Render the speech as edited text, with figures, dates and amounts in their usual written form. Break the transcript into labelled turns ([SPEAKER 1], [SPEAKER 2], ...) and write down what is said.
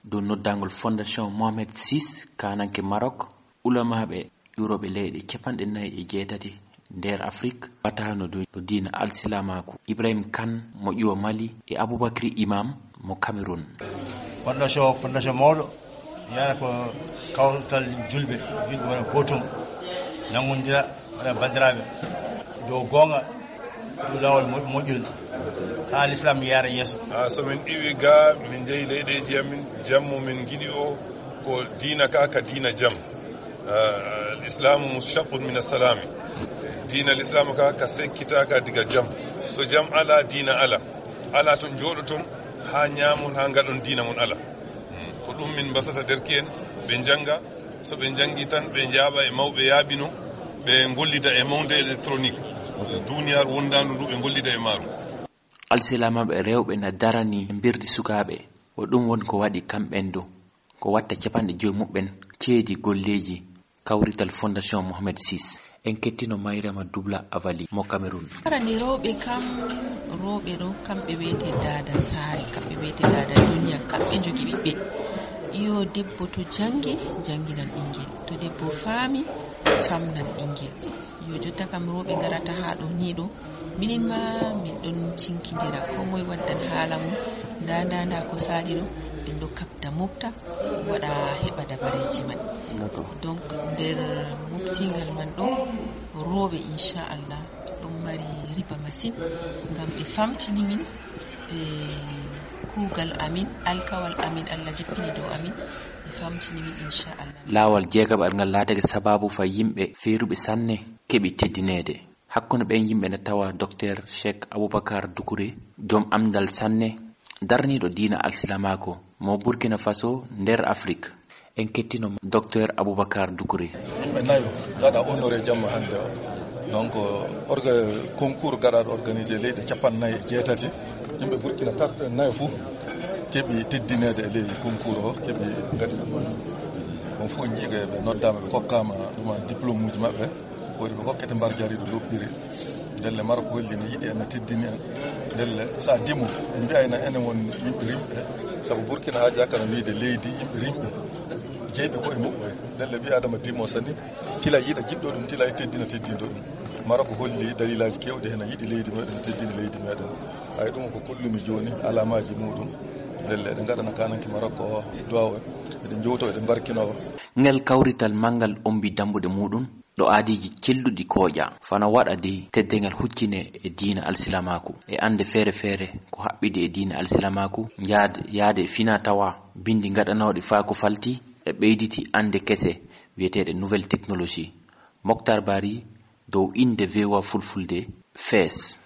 [SPEAKER 1] dow noddangol fondation Mohamed VI kananke Maroc ulamaɓe yuroɓe leyɗe 49 nder Afrique watano do diina alsilamaku Ibrahim Kane mo ƴiwa Mali e Aboubacry Imam mo Cameroun.
[SPEAKER 2] fondation mawɗo yana ko kawtal julɓe wona gotum nangondira waɗa bandiraɓe dow gonga ɗo lawol moƴƴol ha l'islam yara yeeso.
[SPEAKER 3] So min iwi ga min jeeyi leyɗeji amin jammu min giɗi o ko diina ka diina jam. L'islamu mushaqqun min as-salami. Diina l'islamu ka sekkitaka diga jam. So jam ala diina ala ton joɗoton ha ñamon ha gaɗon diina mon ala. Ko ɗum min basata derki en ɓe janga, so ɓe jangi tan ɓe jaaba e mawɓe yaabino ɓe gollida e monde électronique duniyar wondandu ndu ɓe gollida e maaru.
[SPEAKER 1] Alsilamaɓe rewɓe na darani birdi sukaɓe o ɗum woni ko waɗi kamɓen do ko watta 50 muɓɓen ceedi golleji kawrital fondation Mohamed VI en kettino Mayrama Dubla Avali mo Cameroun.
[SPEAKER 4] Arani rewɓe kam rewɓe ɗo kamɓe wiyete dada saare kamɓe wiyete dada duniya kamɓe jogi ɓiɓɓe. Yo debbo to janginan ɓingel, to debbo faami famnan ɓingel. Yo jotta kam rewɓe garata ha ɗo ni ɗo minin ma min ɗon cinkidira ko moye waddan haala mum nda ko sali ɗo min ɗo kabda mofta waɗa heɓa dabareji man. Donc nder moftingal man ɗo rewɓe inchallah ɗon mari riba masine ngam ɓe famtini min kugal amin alkawal amin Allah jippini dow amin ɓe famtini min inchallah.
[SPEAKER 1] Lawal jeegaɓal ngal laatake sababu fa yimɓe feeruɓe sanne keɓi teddinede. Hakkunde ɓen yimɓe ne tawa docteur Cheikh Aboubacar Doucouré joom amdal sanne darniɗo diina alsilamako mo Burkina Faso nder Afrique. En kettino docteur Aboubacar Doucouré.
[SPEAKER 5] Yimɓe nayo gaɗa honoré jamma hande o donc concours gaɗaɗo organisé leyɗe 49 yimɓe Burkina tarɗe nayo fou keɓi teddinede e ley concours o keɓi gaɗi on fof jiiga ɓe noddama ɓe kokkama ɗuma diplôme uji mabɓe wori ɓe hokkete mbar jariɗo lobbiri ndelle Maroc holli ne yiiɗi en teddini en ndelle sa dimo mbiyayna enen won yimɓe rimɓe saabu Burkina haaji hakkano wiide leydi yimɓe rimɓe jeyɓe koye muɓɓe ndelle ɓi adama dimo sani tila yiiɗa jiɗɗo ɗum tila e teddino ɗum Maroc holli dalilaji kewɗi hen a yiiɗi leydi meɗen teddini leydi meɗen hay ɗum ko kollumi joni alamaji muɗum ndelle eɗen gaɗana kananke Maroc o duwaw eɗen jowto eɗen barkinowo.
[SPEAKER 1] Ngel kawrital mangal ombi dambude muɗum ɗo aadiji celluɗi kooƴa fana waɗa de teddengal huccine e diina alsilamaku e ande feere ko haɓɓide e diina alsilamaku yaade e fina tawa bindi gaɗanawɗe faa ko falti e ɓeyditi ande kese wiyeteɗe nouvelle technologie. Moctar Bari dow inde vewa fulfulde fees.